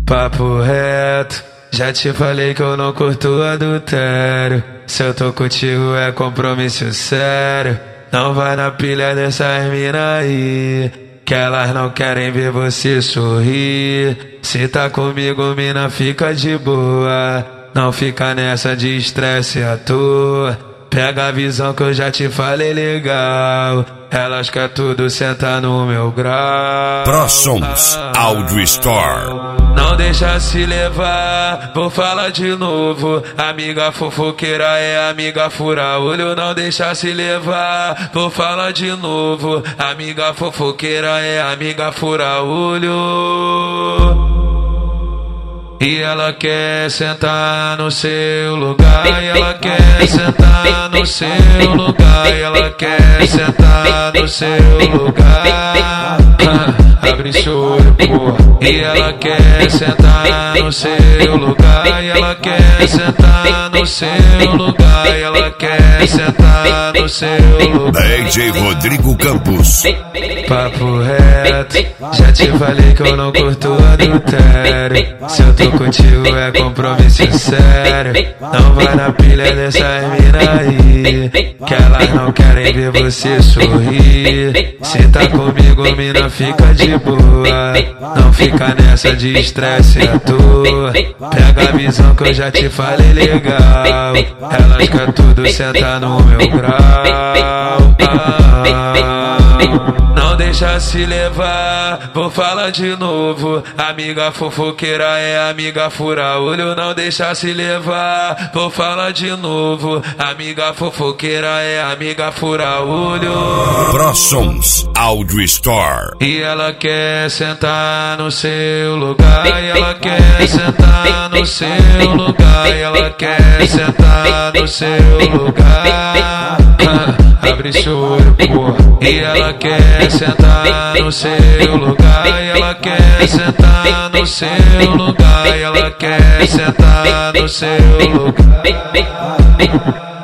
Papo reto, já te falei que eu não curto adultério. Se eu tô contigo é compromisso sério. Não vai na pilha dessas mina aí, que elas não querem ver você sorrir. Se tá comigo, mina, fica de boa. Não fica nessa de estresse à toa. Pega a visão que eu já te falei legal. Elas querem tudo sentar no meu grau. ProSons Audio Store. Não deixa se levar, vou falar de novo. Amiga fofoqueira é amiga fura olho. Não deixa se levar, vou falar de novo. Amiga fofoqueira é amiga fura olho. E ela quer sentar no seu lugar, e ela quer sentar no seu lugar, e ela quer sentar no seu lugar. Abre seu olho, porra. E ela quer sentar no seu lugar, e ela quer sentar no seu lugar, e ela quer sentar no seu lugar. DJ Rodrigo Campos. Papo reto, já te falei que eu não curto adultério. Se eu tô contigo é compromisso sério. Não vai na pilha dessas mina aí, que elas não querem ver você sorrir. Se tá comigo, mina, fica de boa. Não fica nessa de estresse à toa. Pega a visão que eu já te falei legal. Elas querem tudo sentar no meu grau. Não deixa se levar, vou falar de novo. Amiga fofoqueira é amiga fura olho. Não deixa se levar, vou falar de novo. Amiga fofoqueira é amiga fura olho. ProSons Audio Store. E ela quer sentar no seu lugar, e ela quer sentar no seu lugar, e ela quer sentar no seu lugar. Abre seu olho, porra. E ela quer sentar no seu lugar, e ela quer sentar no seu lugar, e ela quer sentar no seu lugar.